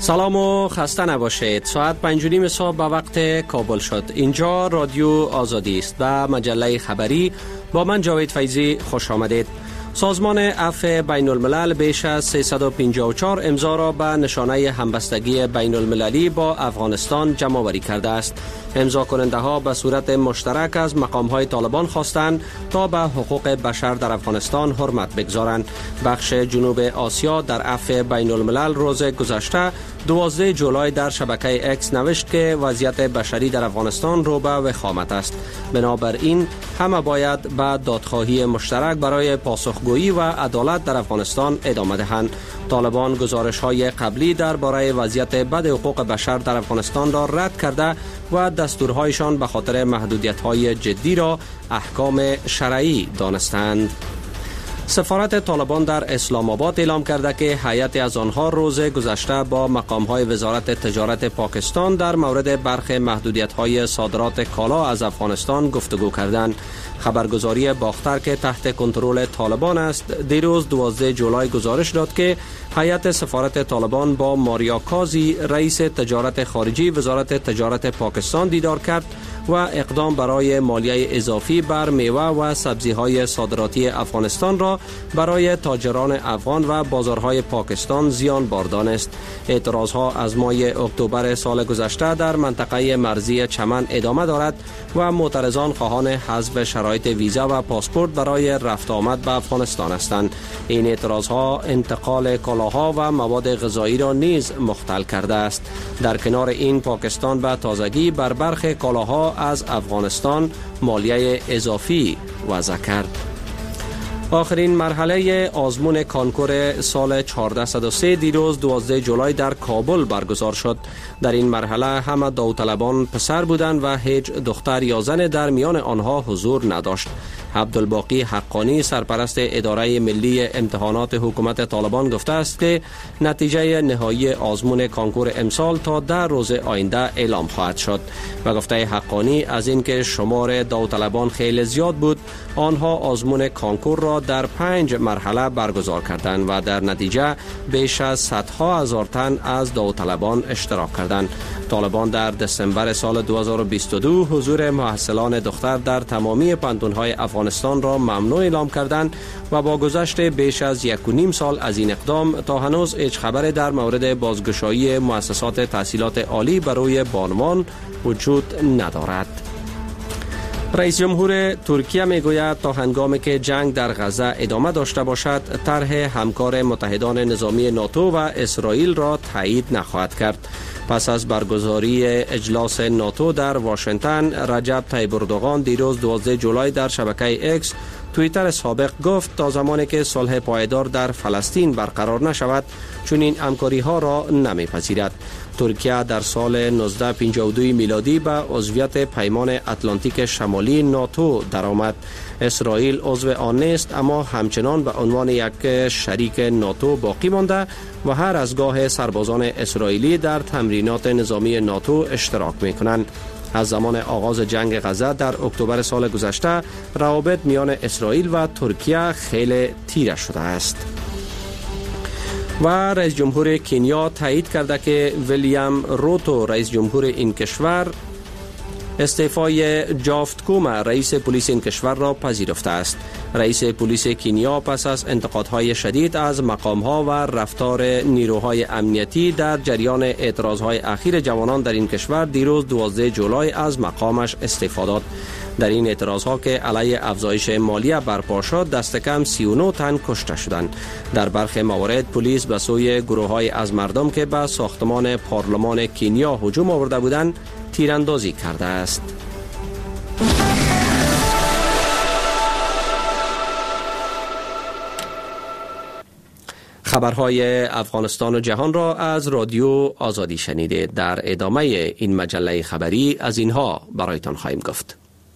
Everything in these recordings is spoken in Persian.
سلام و خسته نباشید. ساعت 5:30 صبح به وقت کابل شد. اینجا رادیو آزادی است و مجله خبری با من جاوید فیضی. خوش آمدید. سازمان عفو بین الملل بیش از 354 امضا را به نشانه همبستگی بین المللی با افغانستان جمع آوری کرده است. امضا کننده ها به صورت مشترک از مقام های طالبان خواستند تا به حقوق بشر در افغانستان حرمت بگذارند. بخش جنوب آسیا در عفو بین الملل روز گذشته 12 جولای در شبکه اکس نوشت که وضعیت بشری در افغانستان رو به وخامت است. بنابراین همه باید به دادخواهی مشترک برای پاسخگویی و عدالت در افغانستان ادامه دهند. طالبان گزارش های قبلی درباره وضعیت بد حقوق بشر در افغانستان را رد کرده و دستورهایشان به خاطر محدودیت های جدی را احکام شرعی دانستند. سفارت طالبان در اسلام آباد اعلام کرده که هیئتی از آنها روز گذشته با مقام‌های وزارت تجارت پاکستان در مورد برخی محدودیت‌های صادرات کالا از افغانستان گفتگو کردند. خبرگزاری باختر که تحت کنترل طالبان است دیروز 12 جولای گزارش داد که هیئت سفارت طالبان با ماریا کازی رئیس تجارت خارجی وزارت تجارت پاکستان دیدار کرد و اقدام برای مالیه اضافی بر میوه و سبزی‌های صادراتی افغانستان را برای تاجران افغان و بازارهای پاکستان زیان بار دانست. اعتراضها از ماه اکتبر سال گذشته در منطقه مرزی چمن ادامه دارد و معترضان خواهان حذف شرایط ویزا و پاسپورت برای رفت آمد به افغانستان هستند. این اعتراضها انتقال کالاها و مواد غذایی را نیز مختل کرده است. در کنار این پاکستان به تازگی بر برخی کالاها از افغانستان مالیه اضافی وضع کرد. آخرین مرحله آزمون کانکور سال 1403 دیروز 12 جولای در کابل برگزار شد. در این مرحله همه داوطلبان پسر بودند و هیچ دختر یا زن در میان آنها حضور نداشت. عبدالباقی حقانی سرپرست اداره ملی امتحانات حکومت طالبان گفته است که نتیجه نهایی آزمون کانکور امسال تا در روز آینده اعلام خواهد شد. و گفته حقانی از اینکه شمار داوطلبان خیلی زیاد بود، آنها آزمون کانکور را در 5 مرحله برگزار کردند و در نتیجه بیش از صدها هزار تن از داوطلبان اشتراک کردند. طالبان در دسامبر سال 2022 حضور محصلان دختر در تمامی پانتون‌های افغانستان را ممنوع اعلام کردند و با گذشت بیش از 1.5 سال از این اقدام تا هنوز هیچ خبری در مورد بازگشایی مؤسسات تحصیلات عالی برای بانوان وجود ندارد. رئیس جمهور ترکیه میگوید تا هنگامی که جنگ در غزه ادامه داشته باشد طرح همکار متحدان نظامی ناتو و اسرائیل را تایید نخواهد کرد. پس از برگزاری اجلاس ناتو در واشنگتن، رجب طیب اردوغان دیروز 12 جولای در شبکه اکس توییتر سابق گفت تا زمانی که صلح پایدار در فلسطین برقرار نشود چون این همکاری ها را نمیپذیرد. ترکیه در سال 1952 میلادی به عضویت پیمان اتلانتیک شمالی ناتو درآمد. اسرائیل عضو آن نیست اما همچنان به عنوان یک شریک ناتو باقی مانده و هر از گاه سربازان اسرائیلی در تمرینات نظامی ناتو اشتراک می‌کنند. از زمان آغاز جنگ غزه در اکتبر سال گذشته روابط میان اسرائیل و ترکیه خیلی تیره شده است. و رئیس جمهور کنیا تایید کرده که ویلیام روتو رئیس جمهور این کشور استعفای جافت کوما رئیس پلیس این کشور را پذیرفته است. رئیس پلیس کنیا پس از انتقادهای شدید از مقام‌ها و رفتار نیروهای امنیتی در جریان اعتراضهای اخیر جوانان در این کشور دیروز 12 جولای از مقامش استعفا داد. در این اعتراضها که علیه افزایش مالیه برپا شد دست کم 39 تن کشته شدند. در برخی موارد پلیس به سوی گروه‌های از مردم که به ساختمان پارلمان کنیا هجوم آورده بودند تیراندازی کرده است. خبرهای افغانستان و جهان را از رادیو آزادی شنیدید. در ادامه این مجله خبری از اینها برایتان خواهیم گفت.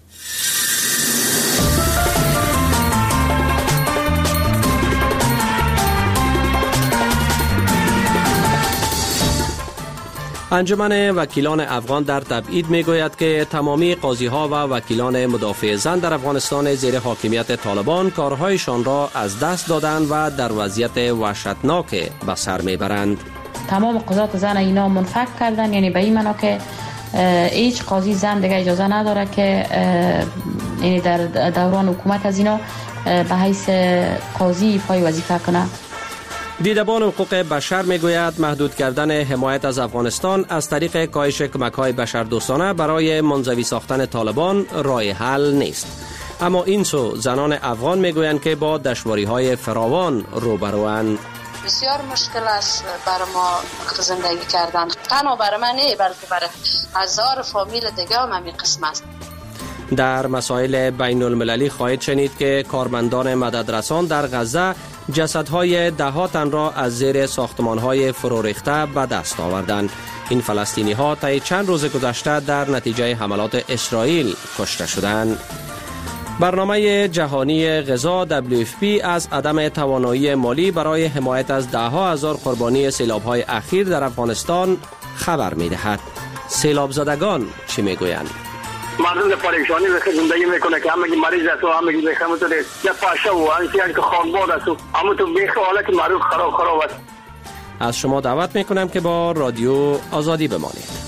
انجمن وکیلان افغان در تبعید میگوید که تمامی قاضی‌ها و وکیلان مدافع زن در افغانستان زیر حاکمیت طالبان کارهایشان را از دست دادند و در وضعیت وحشتناک به سر میبرند. تمام قضات زن اینا منفک کردن، یعنی به این معنا که هیچ قاضی زن دیگه اجازه نداره که یعنی در دوران حکومت از اینا به حیث قاضی ایفای وظیفه کنه. دیدبان حقوق بشر میگوید محدود کردن حمایت از افغانستان از طریق کاهش کمک‌های بشردوستانه برای منزوی ساختن طالبان راه حل نیست. اما این سو زنان افغان میگویند که با دشواری‌های فراوان روبروند. بسیار مشکل است برای ما زندگی کردن، تنها برای من نه بلکه برای هزار فامیل دیگه هم همین قسم است. در مسائل بین المللی خواهید شنید که کارمندان مددرسان در غزه جسدهای ده‌ها تن را از زیر ساختمان‌های فرو ریخته به دست آوردند. این فلسطینی‌ها طی چند روز گذشته در نتیجه حملات اسرائیل کشته شدند. برنامه جهانی غذا WFP از عدم توانایی مالی برای حمایت از ده‌ها هزار قربانی سیلاب‌های اخیر در افغانستان خبر می‌دهد. سیلاب زدگان چی می‌گویند؟ مردم در پریشانی به زندگی میکنه که همگی مریض است و همگی بخمه تو یا پاشه و هنسی که خانباد است و همه تو بیخ حالت معروف خراب است. از شما دعوت میکنم که با رادیو آزادی بمانید.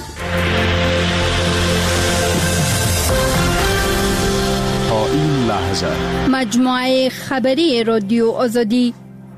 تا این لحظه مجموعه خبری رادیو آزادی.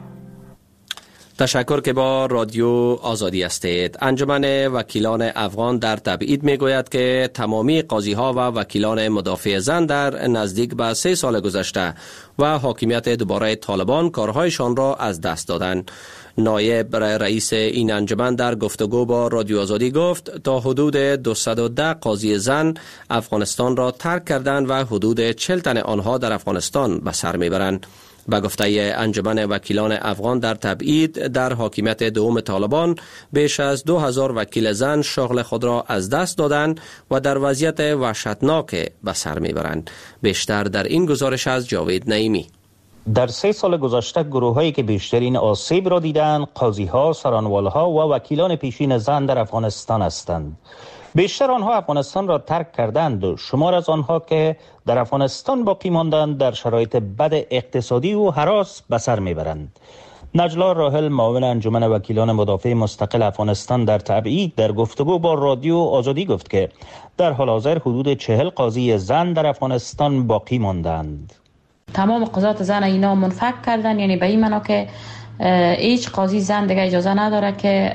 تشکر که با رادیو آزادی هستید. انجمن وکیلان افغان در تبعید میگوید که تمامی قاضی‌ها و وکیلان مدافع زن در نزدیک به 3 سال گذشته و حاکمیت دوباره طالبان کارهایشان را از دست دادند. نایب رئیس این انجمن در گفتگو با رادیو آزادی گفت تا حدود 210 قاضی زن افغانستان را ترک کردند و حدود 40 تن آنها در افغانستان به سر میبرند. به گفته انجمن وکیلان افغان در تبعید در حاکمیت دوم طالبان بیش از 2000 وکیل زن شغل خود را از دست دادند و در وضعیت وحشتناک به سر میبرند. بیشتر در این گزارش از جاوید نعیمی. در 3 سال گذشته گروهایی که بیشترین آسیب را دیدند قاضی‌ها، سرانوال‌ها و وکیلان پیشین زن در افغانستان هستند. بیشتر آنها افغانستان را ترک کردند و شمار از آنها که در افغانستان باقی ماندند در شرایط بد اقتصادی و هراس به سر میبرند. نجلا راحل معاون انجمن وکیلان مدافع مستقل افغانستان در تبعید در گفتگو با رادیو آزادی گفت که در حال حاضر حدود 40 قاضی زن در افغانستان باقی ماندند. تمام قضات زن اینا منفک کردن، یعنی به این معنا که هیچ قاضی زن دیگه اجازه نداره که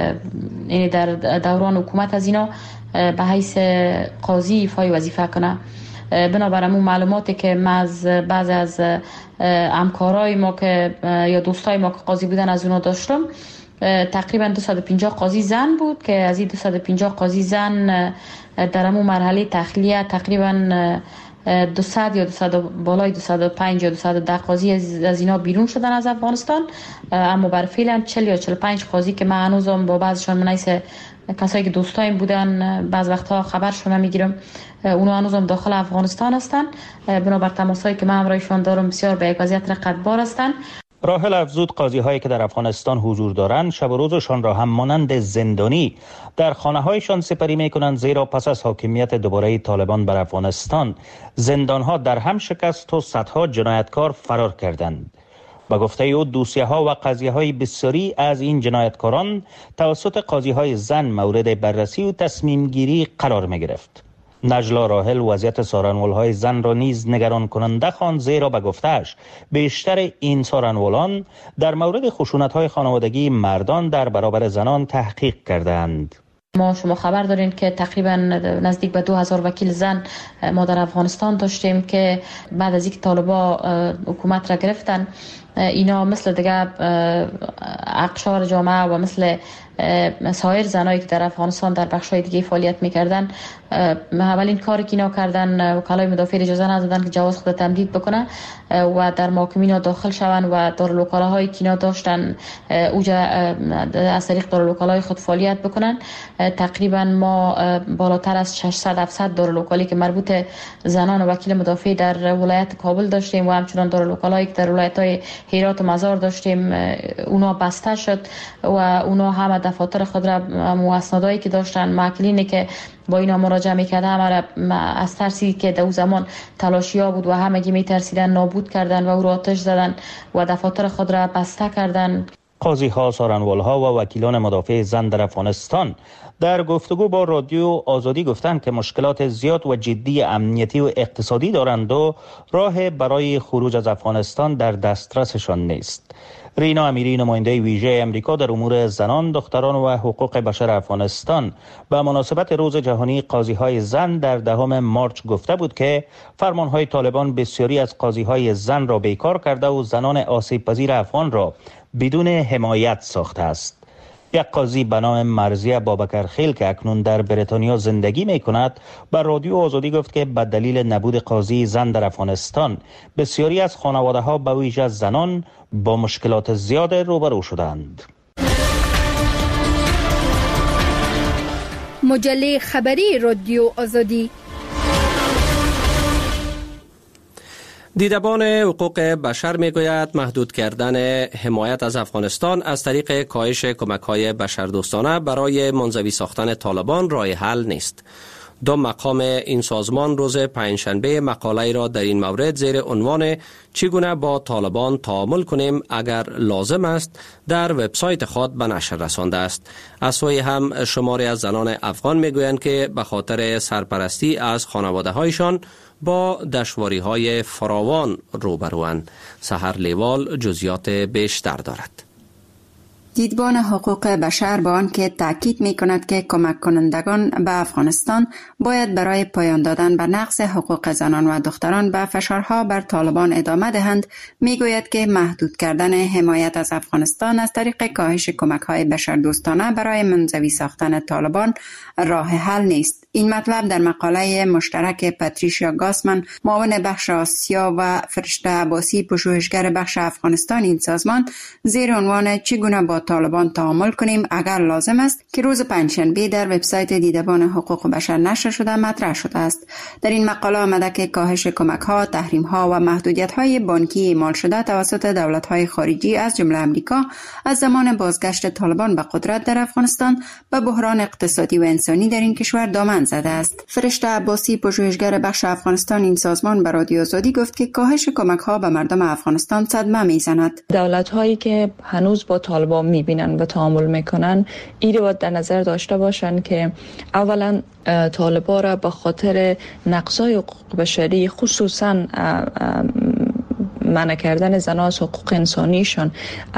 یعنی در دوران حکومت از اینا به حیث قاضی ایفای وظیفه کنه. بنابراین اون معلوماتی که ما از بعضی از همکارای ما که یا دوستای ما که قاضی بودن از اونا داشتم، تقریبا 250 قاضی زن بود که از این 250 قاضی زن در همون مرحله تخلیه تقریبا 200 یا 200 بالای 205 یا 210 قاضی از اینا بیرون شدن از افغانستان. اما بر فعلا 40 یا 45 قاضی که من هنوزم با بعضشان منیس کسایی که دوستایم بودن بعض وقتها خبرشون نمیگیرم، اونا هنوزم داخل افغانستان هستن. بنابر تماسایی که من همراهشون دارم بسیار به یک وضعیت رقتبار هستن. راحل افزود قاضی هایی که در افغانستان حضور دارند شب و روزشان را هم مانند زندانی در خانه هایشان سپری می کنند، زیرا پس از حاکمیت دوباره طالبان بر افغانستان زندان ها در هم شکست و صدها جنایتکار فرار کردند. با گفته او دوسیه ها و قضیه های بسیاری از این جنایتکاران توسط قاضی های زن مورد بررسی و تصمیم گیری قرار می گرفت. نجلا راحل وضعیت سارنوال‌های زن را نیز نگران کننده خواند، زیرا به گفته‌اش بیشتر این سارنوالان در مورد خشونت‌های خانوادگی مردان در برابر زنان تحقیق کردند. شما خبر دارین که تقریبا نزدیک به 2000 وکیل زن ما در افغانستان داشتیم که بعد از اینکه طالبا حکومت را گرفتن، اینا مثل دیگه اقشار جامعه و مثل سایر زنایی که در افغانستان در بخش‌های دیگه فعالیت می‌کردن، اولین کاری که اینا کردن وکلای مدافع اجازه ندادن که جواز خود تمدید بکنه و در محاکمه داخل شوند و دارالوکاله‌هایی که اینا داشتن اوجا از طریق دارالوکالهای خود فعالیت بکنن. تقریبا ما بالاتر از 600-700 دارالوکالی که مربوط زنان و وکیل مدافع در ولایت کابل داشتیم و همچنان دارالوکالهایی که در ولایت‌های هرات و مزار داشتیم اونا بسته شد و اونا هم دفاتر خود را اسنادایی که داشتن معلولینی که با اینا مراجعه میکرده همه از ترسی که در اون زمان تلاشی‌ها بود و همگی میترسیدن نابود کردن و او را آتش زدن و دفاتر خود را بسته کردن. قاضی‌ها، سارنوال‌ها و وکیلان مدافع زن در افغانستان در گفتگو با رادیو آزادی گفتند که مشکلات زیاد و جدی امنیتی و اقتصادی دارند و راه برای خروج از افغانستان در دسترسشان نیست. رینا امیری، نماینده ویژه امریکا در امور زنان، دختران و حقوق بشر افغانستان، به مناسبت روز جهانی قاضی‌های زن در 10 مارچ گفته بود که فرمان‌های طالبان بسیاری از قاضی‌های زن را بیکار کرده و زنان آسیب‌پذیر افغان را بدون حمایت ساخته است. یک قاضی به نام مرضیه بابکرخیل که اکنون در بریتانیا زندگی می کند به رادیو آزادی گفت که به دلیل نبود قاضی زن در افغانستان بسیاری از خانواده ها به ویژه زنان با مشکلات زیاد روبرو شدند. مجله خبری رادیو آزادی. دیدبان حقوق بشر میگوید محدود کردن حمایت از افغانستان از طریق کاهش کمک‌های بشردوستانه برای منزوی ساختن طالبان راه حل نیست. دو مقام این سازمان روز پنجشنبه مقاله را در این مورد زیر عنوان چگونه با طالبان تعامل کنیم اگر لازم است در وبسایت خود به نشر رسانده است. از سوی هم شماری از زنان افغان میگویند که به خاطر سرپرستی از خانواده هایشان با دشواری‌های فراوان روبروند. سحر لیوال جزئیات بیشتر دارد. دیدبان حقوق بشر با آن که تاکید می کند که کمک کنندگان به افغانستان باید برای پایان دادن به نقض حقوق زنان و دختران به فشارها بر طالبان ادامه دهند، می گوید که محدود کردن حمایت از افغانستان از طریق کاهش کمک‌های بشردوستانه برای منزوی ساختن طالبان راه حل نیست. این مطلب در مقاله مشترک پاتریشیا گاسمن، معاون بخش آسیا، و فرشته عباسی، پژوهشگر بخش افغانستان این سازمان، زیر عنوان چگونه با طالبان تعامل کنیم اگر لازم است، که روز پنجشنبه در وبسایت دیدبان حقوق بشر نشر شده مطرح شده است. در این مقاله آمده که کاهش کمک‌ها، تحریم‌ها و محدودیت‌های بانکی اعمال شده توسط دولت‌های خارجی از جمله آمریکا از زمان بازگشت طالبان به قدرت در افغانستان به بحران اقتصادی و انسانی در این کشور دامن زده است. فرشته عباسی، پژوهشگر بخش افغانستان این سازمان، به رادیو آزادی گفت که کاهش کمک‌ها به مردم افغانستان صدمه می‌زند. دولت‌هایی که هنوز با طالبان می‌بینن و تعامل می‌کنن، این رو در نظر داشته باشن که اولا طالبان را به خاطر نقض‌های حقوق بشری، خصوصاً منع کردن زنان از حقوق انسانیشان،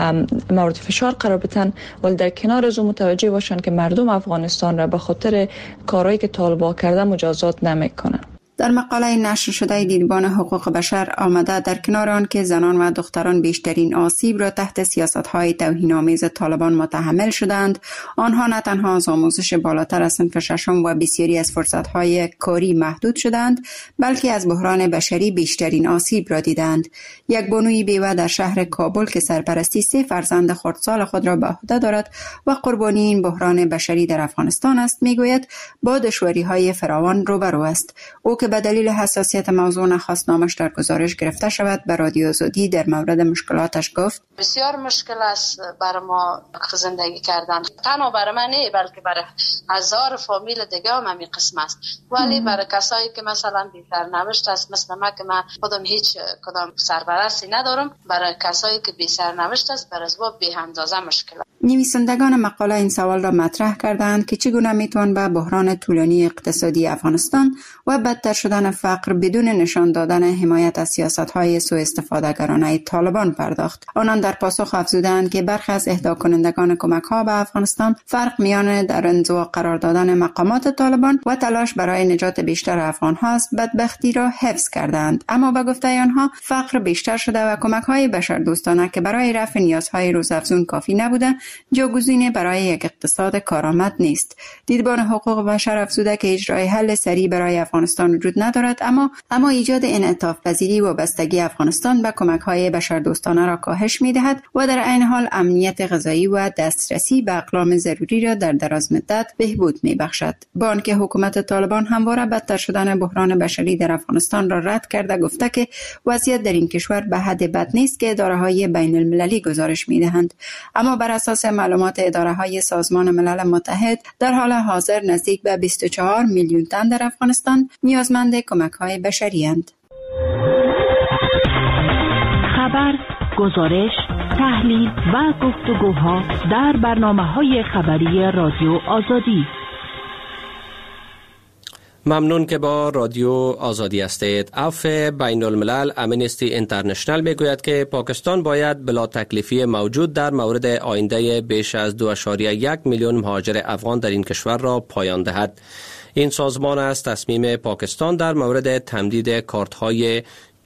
مورد فشار قرار بدن، ولی در کنار از اون متوجه باشن که مردم افغانستان را به خاطر کارهایی که طالبان کردن مجازات نمیکنن. در مقاله نشر شده دیدبان حقوق بشر آمده در کنار آن که زنان و دختران بیشترین آسیب را تحت سیاست‌های توهین‌آمیز طالبان متحمل شدند، آنها نه تنها از آموزش بالاتر از صنف ششم و بسیاری از فرصت‌های کاری محدود شدند، بلکه از بحران بشری بیشترین آسیب را دیدند. یک بانوی بیوه در شهر کابل که سرپرستی 3 فرزند خردسال خود را به عهده دارد و قربانی این بحران بشری در افغانستان است، میگوید با دشواری‌های فراوان روبرو است. او که به دلیل حساسیت موضوع نخواست نامش در گزارش گرفته شود، به رادیو آزادی در مورد مشکلاتش گفت: بسیار مشکل است برای ما زندگی کردن، تنها برای من نه بلکه برای هزار فامیل دیگه هم همین قسم است. ولی برای کسایی که مثلا بی سرنوشت است، مثل من که من خودم هیچ کدام سرپرستی ندارم، برای کسایی که بی سرنوشت است برای ما بی اندازه مشکل است. نویسندگان مقاله این سوال را مطرح کردند که چگونه میتوان به بحران طولانی اقتصادی افغانستان و بدتر شدن فقر بدون نشان دادن حمایت از سیاست‌های سوء استفاده‌گرانه طالبان پرداخت. آنان در پاسخ افزودند که برخی از اهدا کنندگان کمک‌ها به افغانستان فرق میان در انزوا قرار دادن مقامات طالبان و تلاش برای نجات بیشتر افغان‌ها است بدبختی را حفظ کردند، اما به گفته آنها فقر بیشتر شده و کمک‌های بشردوستانه که برای رفع نیازهای روزافزون کافی نبوده جاگزین برای یک اقتصاد کارآمد نیست. دیدبان حقوق بشر افزوده که اجرای حل سریع برای افغانستان وجود ندارد، اما ایجاد انعطاف پذیری و بستگی افغانستان به کمک‌های بشردوستانه را کاهش می‌دهد و در عین حال امنیت غذایی و دسترسی به اقلام ضروری را در دراز مدت بهبود می‌بخشد. با آنکه حکومت طالبان همواره بدتر شدن بحران بشری در افغانستان را رد کرده، گفته که وضعیت در این کشور به حد بد نیست که اداره‌های بین‌المللی گزارش می‌دهند، اما بر اساس معلومات اداره‌های سازمان ملل متحد در حال حاضر نزدیک به 24 میلیون تن در افغانستان نیازمند کمک‌های بشری اند. خبر، گزارش، تحلیل و گفتگوها در برنامه‌های خبری رادیو آزادی. ممنون که با رادیو آزادی هستید. عفو بین الملل امنستی انترنشنل میگوید که پاکستان باید بلا تکلیفی موجود در مورد آینده بیش از 2.1 میلیون مهاجر افغان در این کشور را پایان دهد. این سازمان از تصمیم پاکستان در مورد تمدید کارت‌های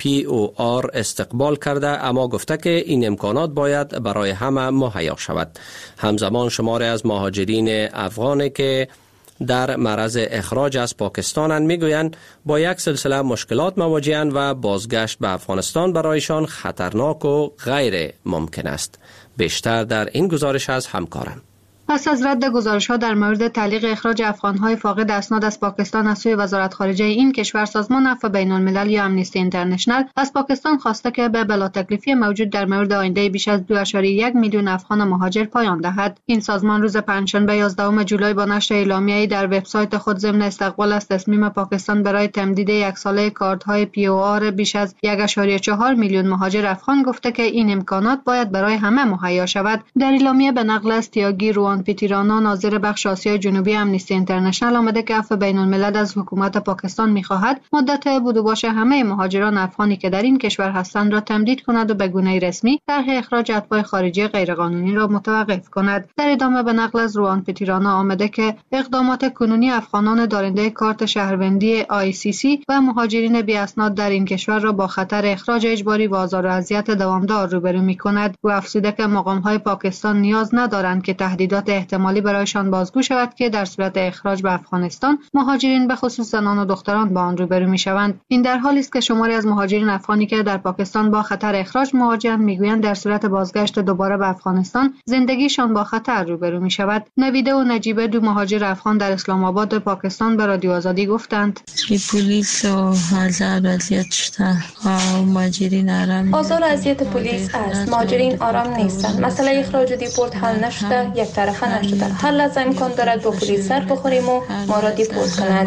POR استقبال کرده، اما گفته که این امکانات باید برای همه مهیا شود. همزمان شماری از مهاجرین افغانی که در معرض اخراج از پاکستان میگویند با یک سلسله مشکلات مواجهند و بازگشت به افغانستان برایشان خطرناک و غیر ممکن است. بیشتر در این گزارش از همکارم. پس از رد گزارش‌ها در مورد تعلیق اخراج افغان‌های فاقد اسناد از پاکستان از سوی وزارت خارجه این کشور، سازمان عفو بین‌الملل یا امنستی انترنشنل از پاکستان خواسته که به بلا تکلیفی موجود در مورد آینده بیش از 2.1 میلیون افغان مهاجر پایان دهد. این سازمان روز پنجشنبه 11 جولای با نشر اعلامیه‌ای در وبسایت خود ضمن استقبال از تصمیم پاکستان برای تمدید یک ساله کارت‌های POR بیش از 1.4 میلیون مهاجر افغان گفته که این امکانات باید برای همه مهیا شود. در اعلامیه به نقل از تیاگی روان پیتیرانا، ناظر بخش آسیای جنوبی امنستی انترنشنل، آمده که عفو بین‌الملل از حکومت پاکستان می‌خواهد مدت بود و باش همه مهاجران افغانی که در این کشور هستند را تمدید کند و به گونه‌ای رسمی طرح اخراج اتباع خارجی غیرقانونی را متوقف کند. در ادامه به نقل از روان پیتیرانا آمده که اقدامات کنونی افغانان دارنده کارت شهروندی ICC و مهاجرین بی اسناد در این کشور را با خطر اخراج اجباری و آزار و اذیت دوامدار روبرو می‌کند. او افزوده که مقام‌های پاکستان نیاز ندارند که تهدیدات احتمالی برایشان بازگو شود که در صورت اخراج به افغانستان مهاجرین به خصوص زنان و دختران با آن روبرو میشوند. این در حالی است که شماری از مهاجرین افغانی که در پاکستان با خطر اخراج مواجهند میگویند در صورت بازگشت دوباره به افغانستان زندگیشان با خطر روبرو میشود. نویده و نجیبه، دو مهاجر افغان در اسلام آباد پاکستان به رادیو آزادی گفتند پلیس و آزار اذیت شده مهاجرین آرام آزار و اذیت پلیس است. مهاجرین آرام نیستند. مسئله اخراج و دیپورت حل نشده، یک طرفه نشده. هر لحظه امکان دارد با پلیس سر بخوریم و ما را دیپورت کند.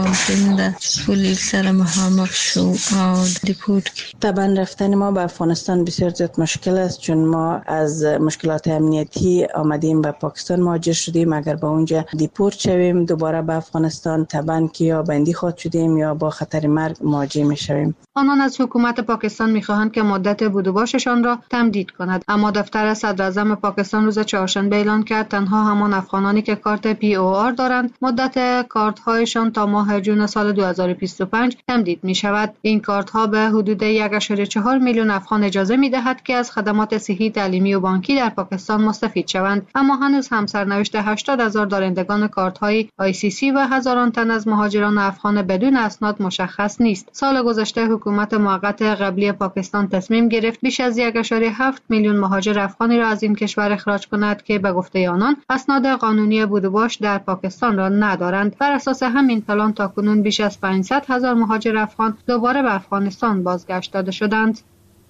پلیس سر محمد شو دیپورت. طبعا رفتن ما به افغانستان بسیار زیاد مشکل است، چون ما از مشکلات امنیتی آمدیم به پاکستان مهاجر شدیم. اگر به اونجا دیپورت شویم دوباره به افغانستان، طبعا که یا بندی خود شدیم یا با خطر مرگ مواجه میشویم. آنان از حکومت پاکستان میخواهند که مدت بود و باششان را تمدید کند، اما دفتر صدراعظم پاکستان روز چهارشنبه اعلان کرد تنها همان افغانانی که کارت POR دارند مدت کارت‌هایشان تا ماه جون سال 2025 تمدید می‌شود. این کارت‌ها به حدود 1.4 میلیون افغان اجازه می‌دهد که از خدمات صحی، تعلیمی و بانکی در پاکستان مستفید شوند، اما هنوز هم سرنوشت 80,000 دارندگان کارت‌های ICC و هزاران تن از مهاجران افغان بدون اسناد مشخص نیست. سال گذشته حکومت موقت قبلی پاکستان تصمیم گرفت بیش از 1.7 میلیون مهاجر افغانی را از این کشور اخراج کند که به گفته آنان اسناد قانونی بود و باش در پاکستان را ندارند. بر اساس همین پلان تاکنون بیش از 500,000 مهاجر افغان دوباره به افغانستان بازگشت داده شدند.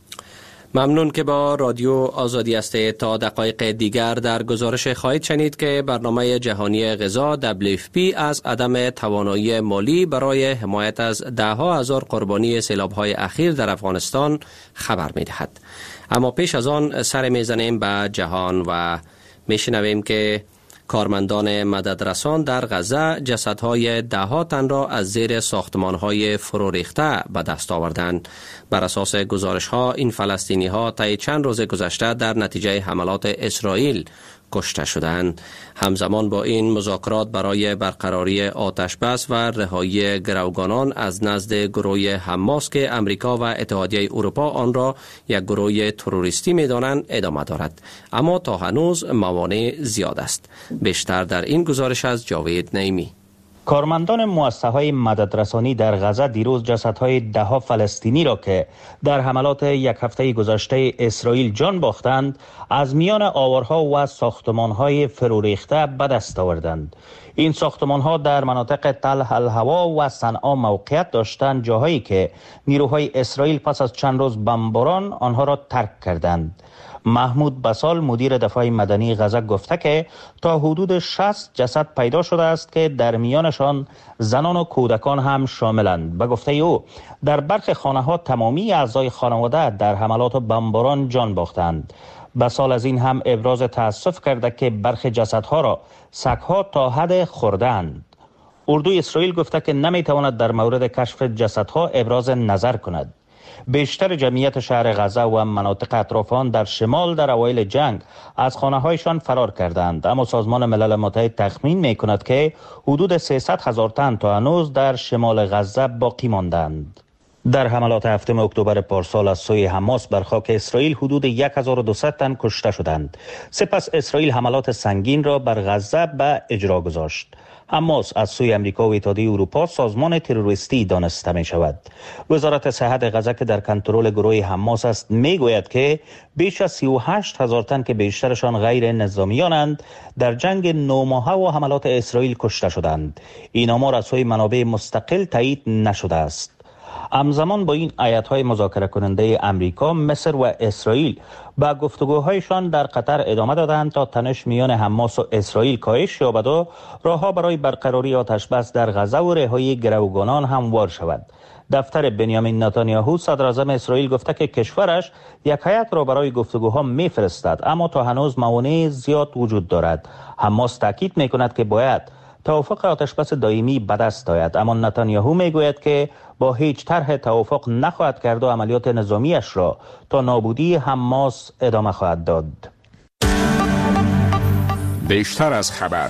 ممنون که با رادیو آزادی هستید. تا دقایق دیگر در گزارش خواهید شنید که برنامه جهانی غذا WFP از عدم توانایی مالی برای حمایت از ده‌ها هزار قربانی سیلاب‌های اخیر در افغانستان خبر می‌دهد. اما پیش از آن سر می‌زنیم به جهان و می‌شنویم که کارمندان مددرسان در غزه جسدهای ده‌ها تن را از زیر ساختمان‌های فرو ریخته به دست آوردند. بر اساس گزارش‌ها این فلسطینی‌ها طی چند روز گذشته در نتیجه حملات اسرائیل کشته شدند. همزمان با این مذاکرات برای برقراری آتش بس و رهایی گروگانان از نزد گروه حماس که امریکا و اتحادیه اروپا آن را یک گروه تروریستی می‌دانند ادامه دارد، اما تا هنوز موانع زیاد است. بیشتر در این گزارش از جاوید نعیمی. کارمندان مؤسسه‌های مددرسانی در غزه دیروز جسدهای ده‌ها فلسطینی را که در حملات یک هفته گذشته اسرائیل جان باختند از میان آوارها و ساختمان‌های فرو ریخته به دست آوردند. این ساختمان‌ها در مناطق تل الهوا و صنعا موقعیت داشتند، جاهایی که نیروهای اسرائیل پس از چند روز بمباران آنها را ترک کردند. محمود بسال مدیر دفاع مدنی غزه گفته که تا حدود 60 جسد پیدا شده است که در میانشان زنان و کودکان هم شاملند. به گفته او در برخی خانه‌ها تمامی اعضای خانواده در حملات و بمباران جان باختند. بسال از این هم ابراز تأسف کرده که برخی جسدها را سگ‌ها تا حد خوردند. اردوی اسرائیل گفته که نمیتواند در مورد کشف جسدها ابراز نظر کند. بیشتر جمعیت شهر غزه و مناطق اطراف آن در شمال در اوایل جنگ از خانه‌هایشان فرار کردند، اما سازمان ملل متحد تخمین می‌کند که حدود 300,000 تن تا هنوز در شمال غزه باقی ماندند. در حملات 7 اکتبر پارسال از سوی حماس بر خاک اسرائیل حدود 1200 تن کشته شدند. سپس اسرائیل حملات سنگین را بر غزه به اجرا گذاشت. حماس از سوی امریکا و اتحادیه اروپا سازمان تروریستی دانسته می شود. وزارت صحت غزه که در کنترل گروه حماس است می گوید که بیش از 38,000 تن که بیشترشان غیر نظامیانند در جنگ 9 ماهه و حملات اسرائیل کشته شدند. این آمار از سوی منابع مستقل تایید نشده است. همزمان با این ایت‌های مذاکره کننده امریکا، مصر و اسرائیل با گفتگوهایشان در قطر ادامه دادند تا تنش میان حماس و اسرائیل کاهش یابد و راهها برای برقراری آتش بس در غزه و رهایی گروگانان هموار شود. دفتر بنیامین نتانیاهو صدر اعظم اسرائیل گفته که کشورش یک هیئت را برای گفتگوها میفرستد، اما تا هنوز موانع زیاد وجود دارد. حماس تاکید میکند که باید توافق آتشبس دائمی به دست آید، اما نتانیاهو میگوید که با هیچ طرح توافق نخواهد کرد و عملیات نظامیش را تا نابودی حماس ادامه خواهد داد. بیشتر از خبر.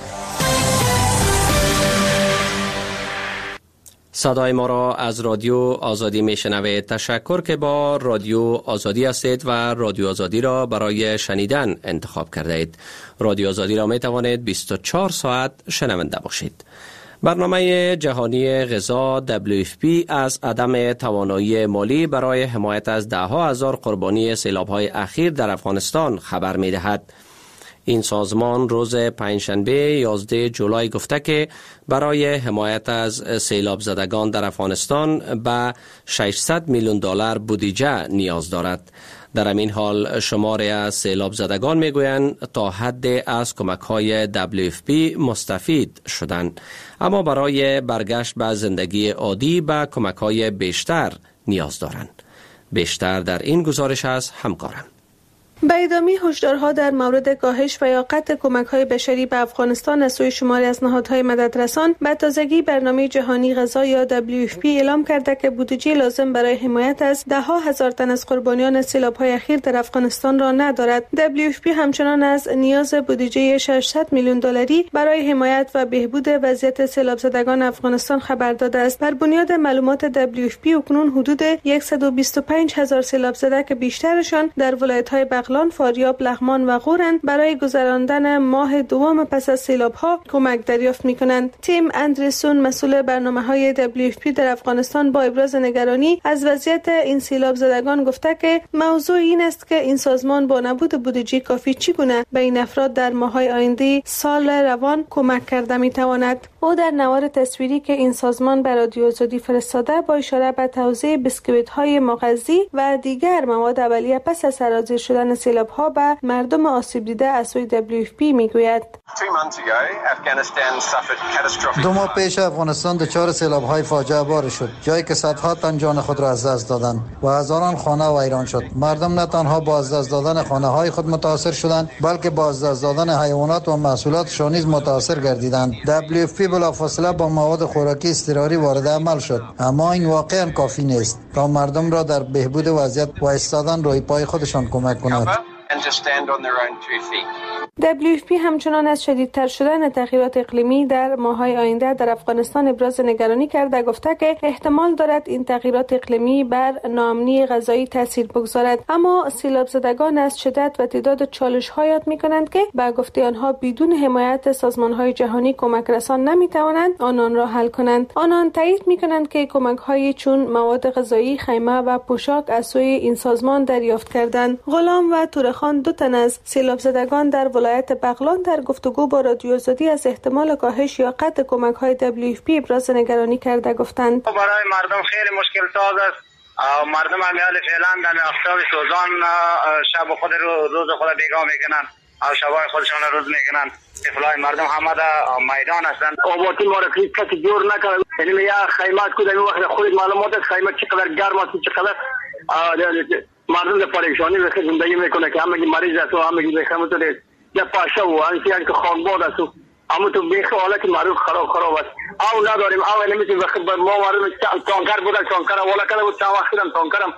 صدای ما را از رادیو آزادی میشنوید. تشکر که با رادیو آزادی هستید و رادیو آزادی را برای شنیدن انتخاب کرده اید. رادیو آزادی را می توانید 24 ساعت شنونده باشید. برنامه جهانی غذا WFP از عدم توانایی مالی برای حمایت از 10,000 قربانی سیلاب‌های اخیر در افغانستان خبر می‌دهد. این سازمان روز پنجشنبه 11 جولای گفته که برای حمایت از سیلاب زدگان در افغانستان به 600 میلیون دلار بودجه نیاز دارد. در همین حال شماری از سیلاب زدگان میگویند تا حد از کمک‌های WFP مستفید شدند، اما برای برگشت به زندگی عادی به کمک‌های بیشتر نیاز دارند. بیشتر در این گزارش از همکارم. به ادامه هشدارها در مورد کاهش و یا قطع کمک‌های بشری به افغانستان از سوی شماری از نهادهای مددرسان، به تازگی برنامه جهانی غذا یا WFP اعلام کرده که بودجه لازم برای حمایت از 10,000 تن از قربانیان سیلاب‌های اخیر در افغانستان را ندارد. WFP همچنان از نیاز بودجه 600 میلیون دلاری برای حمایت و بهبود وضعیت سیلاب زدگان افغانستان خبر داده است. بر بنیاد معلومات WFP اکنون حدود 125,000 سیلاب زده که بیشترشان در ولایت‌های بغلان، فاریاب، لغمان و غورند برای گذراندن ماه دوم پس از سیلاب‌ها کمک دریافت می‌کنند. تیم اندرسون مسئول برنامه‌های WFP در افغانستان با ابراز نگرانی از وضعیت این سیلاب زدگان گفته که موضوع این است که این سازمان با نبود بودجه کافی چگونه به این افراد در ماه‌های آینده سال روان کمک کرده می‌تواند. او در نوار تصویری که این سازمان به رادیو آزادی فرستاده با اشاره به توزیع بسکویت‌های مغذی و دیگر مواد اولیه پس از سرازیر شدن سیلاب‌ها به مردم آسیب دیده از سوی WFP میگوید. 2 ماه پیش افغانستان دچار سیلاب‌های فاجعه بار شد، جایی که صدها تن جان خود را از دست دادند و هزاران خانه ویران شد. مردم نه تنها با از دست دادن خانه‌های خود متاثر شدند، بلکه با از دست دادن حیوانات و محصولاتشان نیز متاثر گردیدند. WFP بلافاصله با مواد خوراکی اضطراری وارد عمل شد، اما این واقعا کافی نیست تا مردم را در بهبود وضعیت و ایستادن روی پای خودشان کمک کند. WFP همچنان از شدیدتر شدن تغییرات اقلیمی در ماه‌های آینده در افغانستان ابراز نگرانی کرده، گفته که احتمال دارد این تغییرات اقلیمی بر ناامنی غذایی تاثیر بگذارد. اما سیلاب زدگان از شدت و تعداد چالش‌ها یاد می‌کنند که به گفته آنها بدون حمایت سازمان‌های جهانی کمک رسان نمی‌توانند آنان را حل کنند. آنان تایید می‌کنند که کمک‌های چون مواد غذایی، خیمه و پوشاک از سوی این سازمان دریافت کردند. غلام و تورخان، 2 تن از سیلاب زدگان در ولایت بغلان، در گفتگو با رادیو آزادی از احتمال کاهش یا قطع کمک‌های WFP ابراز نگرانی کرده گفتند. برای مردم خیلی مشکل ساز است. مردم همیال فعلا در آفتاب سوزان شب خود روز خود بیگاه میکنن او شبای خودشان روز میکنن. طفلای مردم همه در میدان هستند. آبادی ما را کسی جور نکرد. یعنی یا خیمات کو در وقت خود معلومات است خیمات چقدر گرم است، چقدر مردم پریشانی به زندگی میکنه که همگی مریض است و همگی بخمه تو یا پاشه و انسیان که خانباد است و اما تو بیخ حالت معروف خراب است. او نداریم او نمیتونیم بخیر ما مردم تانکر بودن تانکر والا کرده بود چند وقت دیدم تانکرم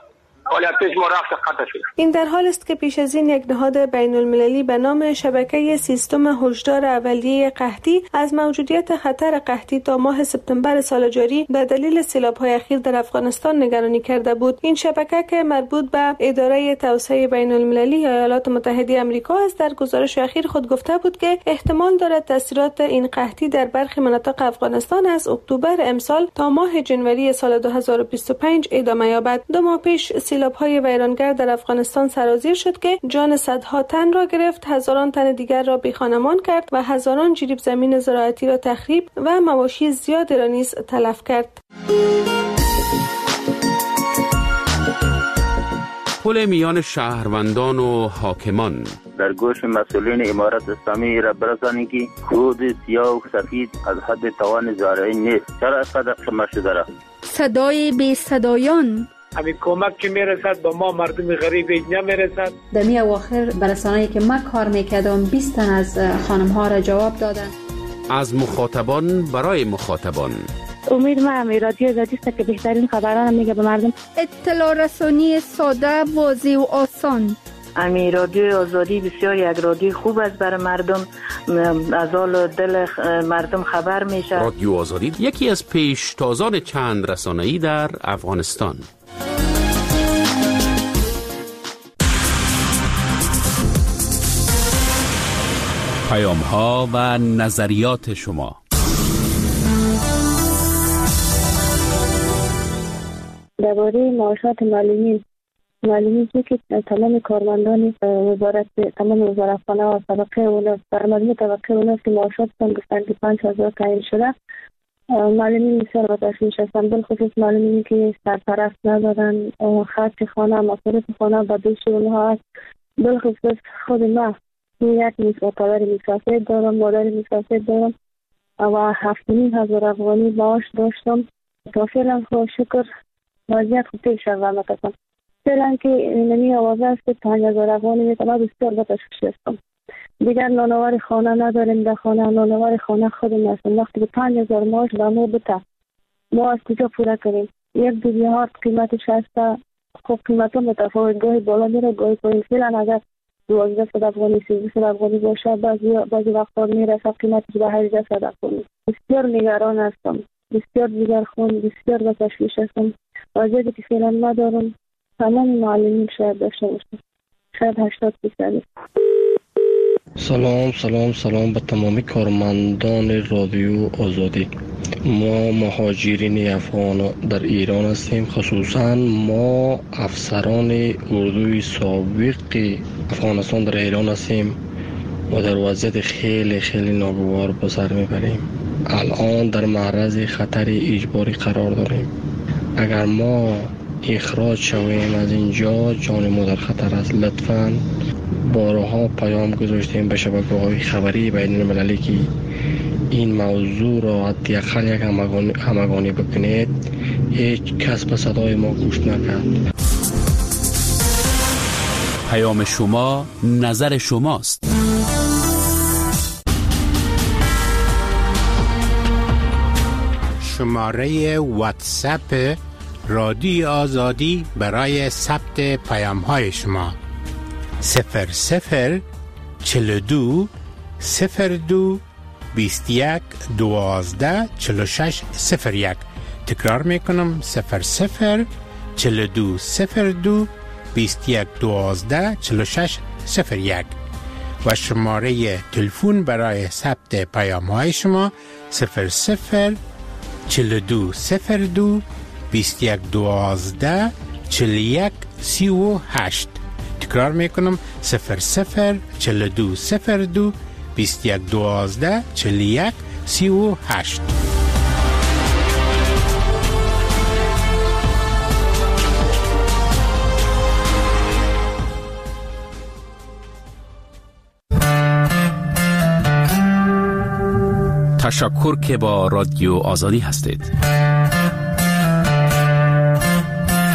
این در حال است که پیش از این یک نهاد بین المللی به نام شبکه سیستم هشدار اولیه قحطی از موجودیت خطر قحطی تا ماه سپتامبر سال جاری به دلیل سیلاب‌های اخیر در افغانستان نگرانی کرده بود. این شبکه که مربوط به اداره توسعه بین المللی ایالات متحده آمریکا است در گزارش اخیر خود گفته بود که احتمال دارد تاثیرات این قحطی در برخی مناطق افغانستان از اکتبر امسال تا ماه جنوری سال 2025 ادامه یابد. 2 ماه پیش سیلاب‌های ویرانگر در افغانستان سرازیر شد که جان صدها تن را گرفت، هزاران تن دیگر را بی‌خانمان کرد و هزاران جریب زمین زراعتی را تخریب و مواشی زیادی را نیز تلف کرد. پل میان شهروندان و حاکمان در گوش مسئولین امارت اسلامی را برسانید که خود سیاه و سفید از حد توان زارعی نیست. چرا اینقدر خمه شده را؟ صدای بی صدایان همین کمک که میرسد به ما مردم غریب نمیرسد. در می اواخر برسانه‌ای که من کار میکردم 20 تن از خانم ها را جواب دادن. از مخاطبان برای مخاطبان. امید ما همی رادیو آزادی است که بهترین خبران میگه به مردم. اطلاع رسانی ساده، واضح و آسان. امی رادیو آزادی بسیار یک رادیو خوب است برای مردم، از حال دل مردم خبر میشه. رادیو آزادی یکی از پیشتازان چند رسانه‌ای در افغانستان. پیام‌ها و نظریات شما. درباره معاشات معلومی که تمام کارمندان تمام وزارتخانه و طبقه اونها در مجموع طبقه اونها که معاشاتشان گفتن که 5000 تعیین شده. معلمین بسیار با تشویش هستند، بالخصوص معلمینی که سرپرست ندارن، خرج خانه مصارف خانه به دوش اونها هست. بالخصوص خود ما یک پدر مسافر دارم، مادر مسافر دارم و 7,500 افغانی معاش داشتم. تا فعلا خدا شکر وضعیت خوب پیش رفته است. فعلا که نمی آوازه است که 5,000 افغانی میتونه بسیار با تشویش هستم. دیگر نانوار خانه نداریم، در خانه نانوار خانه خودم هستم. وقتی که 5,000 معاش به ما بده ما از کجا پوره کنیم؟ یک دنیا ها قیمتش هست. خب قیمت ها متفاوت، گاهی بالا میره گاهی پایین. فعلا اگر 1200 افغانی 1300 افغانی باشه بعضی وقتا میرسه قیمتش به 1800 افغانی. بسیار نگران هستم، بسیار دیگرخون، بسیار با تشویش هستم. وضعیتی که فعلا ندارم تمام معلمین شاید داشته باشم، شاید 80%. سلام به تمامی کارمندان رادیو آزادی. ما مهاجرین افغان در ایران هستیم، خصوصا ما افسران اردوی سابق افغانستان در ایران هستیم و در وضعیت خیلی ناگوار به سر میبریم. الان در معرض خطر اجباری قرار داریم. اگر ما اخراج شویم از اینجا جان ما در خطر است. لطفاً بارها پیام گذاشتیم به شبکه‌های خبری بین المللی که این موضوع را حداقل یک همگانی بکنید. هیچ کس به صدای ما گوش نکرد. پیام شما نظر شماست. شماره واتساپ رادیو آزادی برای ثبت پیام‌های شما 0042 02 21 12 46 01. تکرار میکنم 0042 02 21 12 46 01 و شماره تلفن برای ثبت پیام‌های شما 0042 02 21 12 41 38. تکرار میکنم 0042 02 21 12 41 38. تشکر که با رادیو آزادی هستید.